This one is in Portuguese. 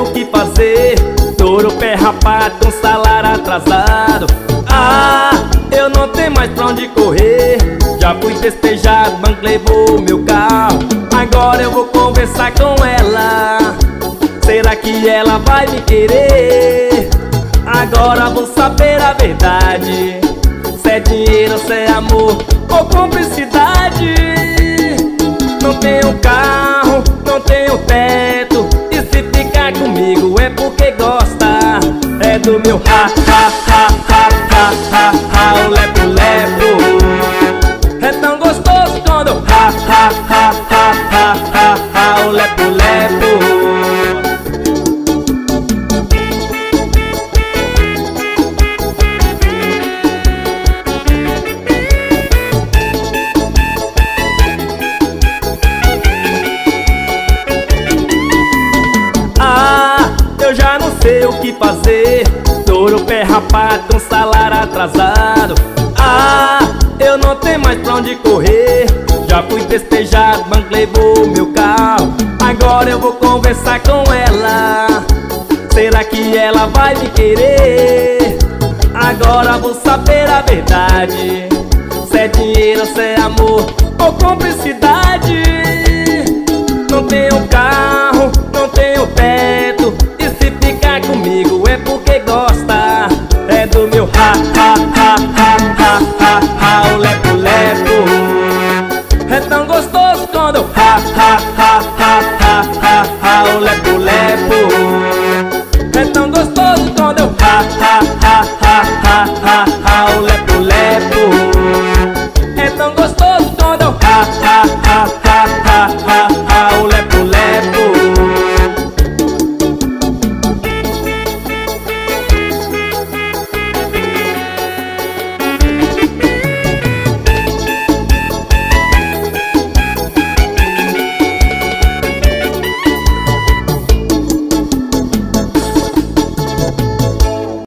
o que fazer. Touro pé rapado com salário atrasado. Ah, eu não tenho mais pra onde correr. Já fui despejado, banco levou meu carro. Agora eu vou conversar com ela. Será que ela vai me querer? Agora vou saber a verdade. Se é dinheiro, se é amor ou cumplicidade. Não tenho carro, não tenho teto. E se ficar comigo é porque gosta. É do meu ha, ha, ha, ha, ha, ha, ha, o lepo, lepo. É tão gostoso quando eu ha, ha, ha, ha, ha, ha, ha, o lepo, lepo. Eu já não sei o que fazer. Touro pé rapado com salário atrasado. Ah, eu não tenho mais pra onde correr. Já fui despejado, banco levou meu carro. Agora eu vou conversar com ela. Será que ela vai me querer? Agora vou saber a verdade. Se é dinheiro, se é amor ou cumplicidade. Não tenho carro, não tenho teto. E se ficar comigo é porque gosta. É do meu ha, ha, ha, ha, ha, ha, ha, o lepo, lepo. É tão gostoso quando eu ha, ha, ha,